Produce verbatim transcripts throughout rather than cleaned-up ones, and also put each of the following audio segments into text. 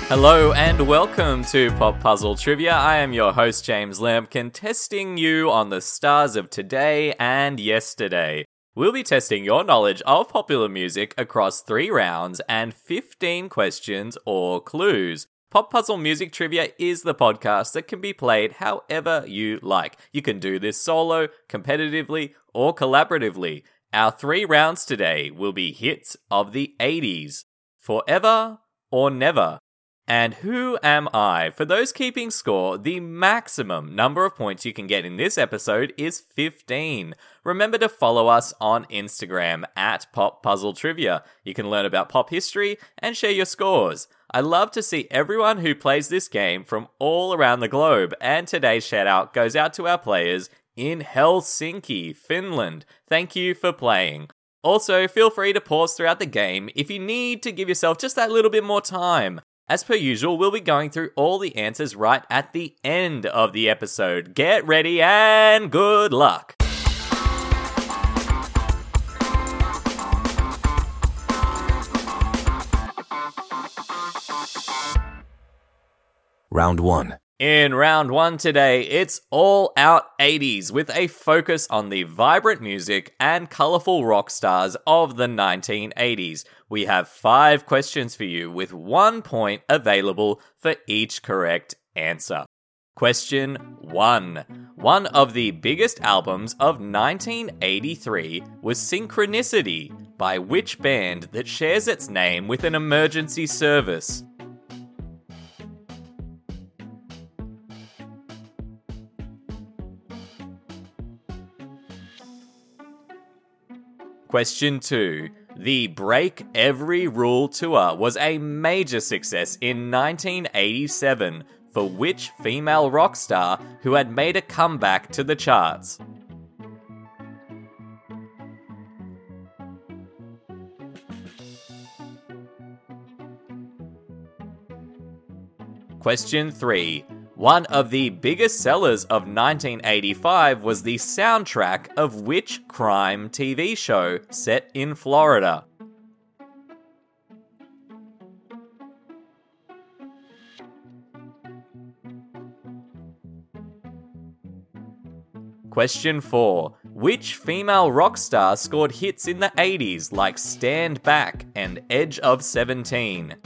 Hello and welcome to Pop Puzzle Trivia. I am your host James Lampkin, testing you on the stars of today and yesterday. We'll be testing your knowledge of popular music across three rounds and fifteen questions or clues. Pop Puzzle Music Trivia is the podcast that can be played however you like. You can do this solo, competitively, or collaboratively. Our three rounds today will be hits of the eighties, Forever or Never. And Who Am I? For those keeping score, the maximum number of points you can get in this episode is fifteen. Remember to follow us on Instagram at Pop Puzzle Trivia. You can learn about pop history and share your scores. I love to see everyone who plays this game from all around the globe, and today's shout out goes out to our players in Helsinki, Finland. Thank you for playing. Also, feel free to pause throughout the game if you need to give yourself just that little bit more time. As per usual, we'll be going through all the answers right at the end of the episode. Get ready and good luck! Round one. In round one today, it's all out eighties with a focus on the vibrant music and colourful rock stars of the nineteen eighties. We have five questions for you with one point available for each correct answer. Question one. One of the biggest albums of nineteen eighty-three was Synchronicity by which band that shares its name with an emergency service? Question two. The Break Every Rule tour was a major success in nineteen eighty-seven for which female rock star who had made a comeback to the charts? Question three. One of the biggest sellers of nineteen eighty-five was the soundtrack of which crime T V show set in Florida? Question four. Which female rock star scored hits in the eighties like Stand Back and Edge of seventeen?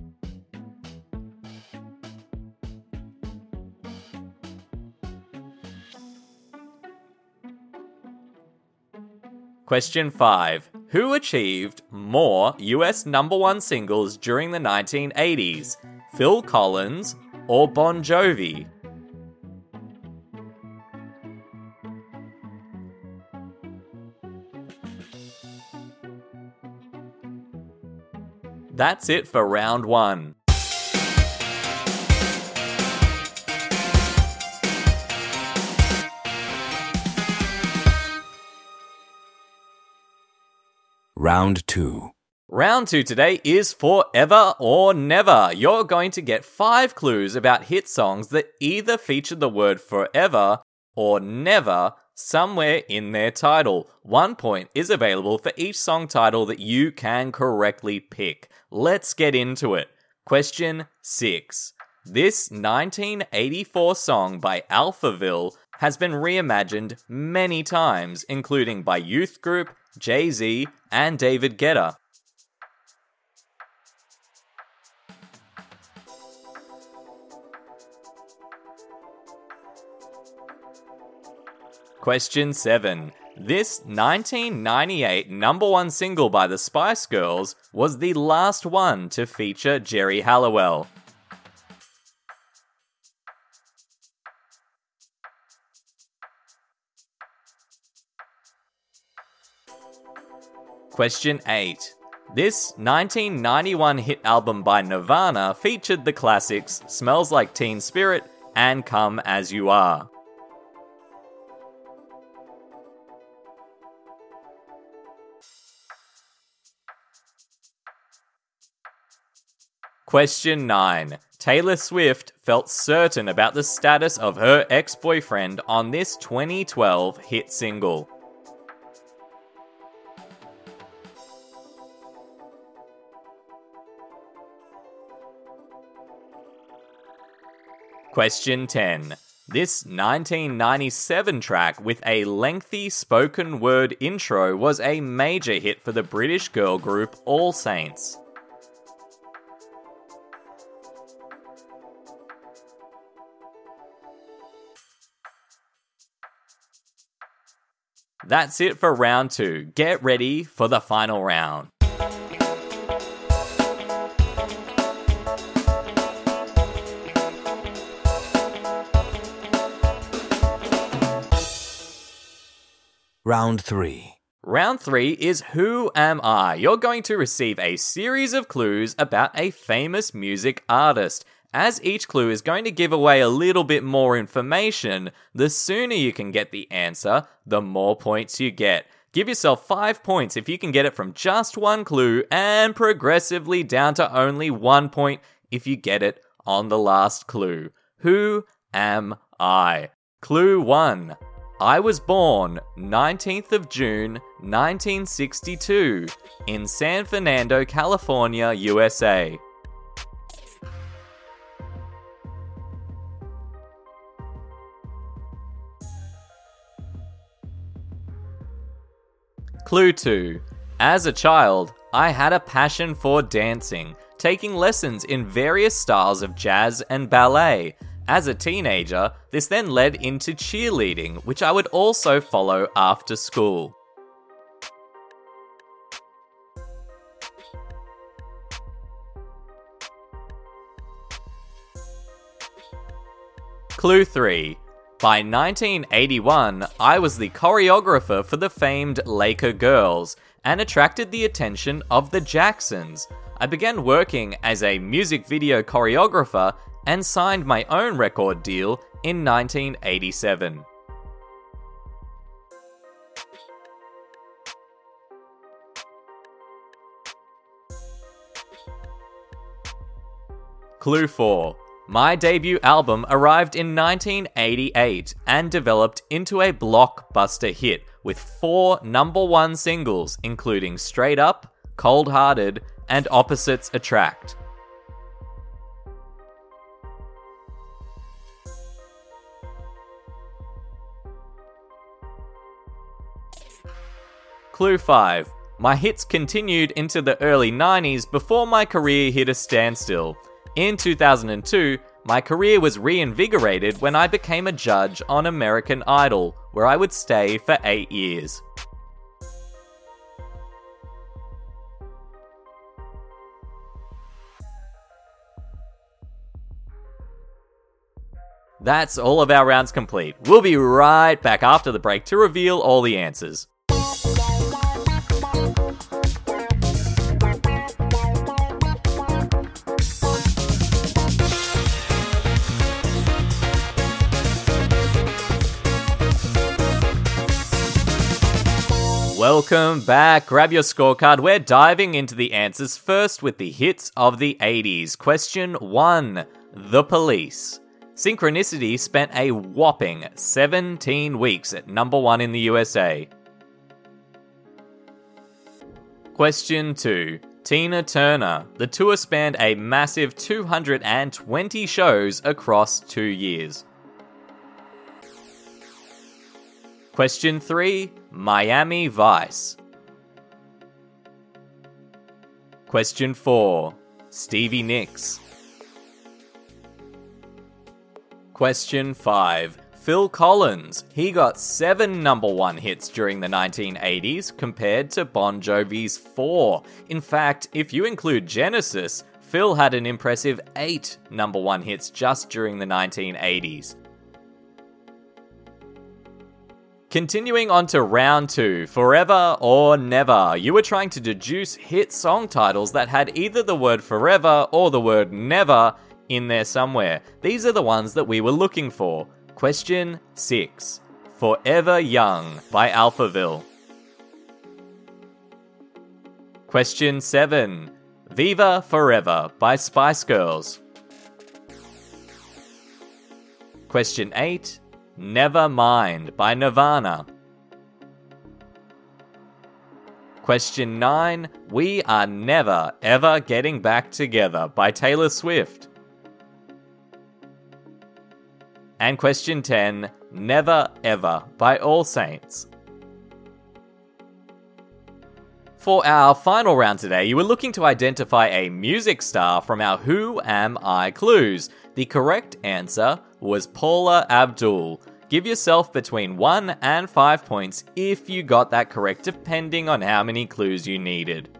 Question five. Who achieved more U S number one singles during the nineteen eighties? Phil Collins or Bon Jovi? That's it for round one. Round two. Round two today is Forever or Never. You're going to get five clues about hit songs that either feature the word forever or never somewhere in their title. One point is available for each song title that you can correctly pick. Let's get into it. Question six. This nineteen eighty-four song by Alphaville has been reimagined many times, including by Youth Group, Jay-Z, and David Guetta. Question seven. This nineteen ninety-eight number one single by the Spice Girls was the last one to feature Geri Halliwell. Question eight. This nineteen ninety-one hit album by Nirvana featured the classics Smells Like Teen Spirit and Come As You Are. Question nine. Taylor Swift felt certain about the status of her ex-boyfriend on this twenty twelve hit single. Question ten. This nineteen ninety-seven track with a lengthy spoken word intro was a major hit for the British girl group All Saints. That's it for round two. Get ready for the final round. Round three. Round three is Who Am I? You're going to receive a series of clues about a famous music artist. As each clue is going to give away a little bit more information, the sooner you can get the answer, the more points you get. Give yourself five points if you can get it from just one clue, and progressively down to only one point if you get it on the last clue. Who am I? Clue one. I was born nineteenth of June, nineteen sixty-two, in San Fernando, California, U S A. Clue two. As a child, I had a passion for dancing, taking lessons in various styles of jazz and ballet. As a teenager, this then led into cheerleading, which I would also follow after school. Clue three. By nineteen eighty-one, I was the choreographer for the famed Laker Girls and attracted the attention of the Jacksons. I began working as a music video choreographer and signed my own record deal in nineteen eighty-seven. Clue four. My debut album arrived in nineteen eighty-eight and developed into a blockbuster hit with four number one singles, including Straight Up, Cold Hearted, and Opposites Attract. Clue five. My hits continued into the early nineties before my career hit a standstill. In two thousand two, my career was reinvigorated when I became a judge on American Idol, where I would stay for eight years. That's all of our rounds complete. We'll be right back after the break to reveal all the answers. Welcome back. Grab your scorecard. We're diving into the answers first with the hits of the eighties. Question one. The Police. Synchronicity spent a whopping seventeen weeks at number one in the U S A. Question two. Tina Turner. The tour spanned a massive two hundred twenty shows across two years. Question three. Miami Vice. Question four. Stevie Nicks. Question five. Phil Collins. He got seven number one hits during the nineteen eighties compared to Bon Jovi's four. In fact, if you include Genesis, Phil had an impressive eight number one hits just during the nineteen eighties. Continuing on to round two, Forever or Never. You were trying to deduce hit song titles that had either the word forever or the word never in there somewhere. These are the ones that we were looking for. Question six. Forever Young by Alphaville. Question seven. Viva Forever by Spice Girls. Question eight. Never Mind by Nirvana. Question nine. We Are Never Ever Getting Back Together by Taylor Swift. And question ten, Never Ever by All Saints. For our final round today, you were looking to identify a music star from our Who Am I clues. The correct answer was Paula Abdul. Give yourself between one and five points if you got that correct, depending on how many clues you needed.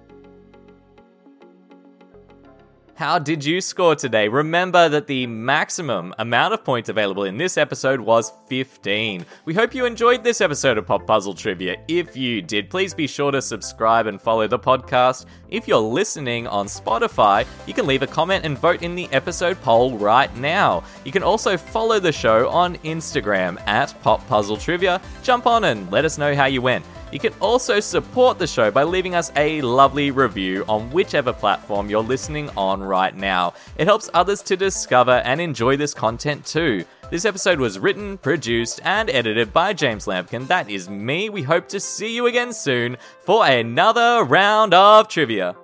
How did you score today? Remember that the maximum amount of points available in this episode was fifteen. We hope you enjoyed this episode of Pop Puzzle Trivia. If you did, please be sure to subscribe and follow the podcast. If you're listening on Spotify, you can leave a comment and vote in the episode poll right now. You can also follow the show on Instagram at Pop Puzzle Trivia. Jump on and let us know how you went. You can also support the show by leaving us a lovely review on whichever platform you're listening on right now. It helps others to discover and enjoy this content too. This episode was written, produced, and edited by James Lampkin. That is me. We hope to see you again soon for another round of trivia.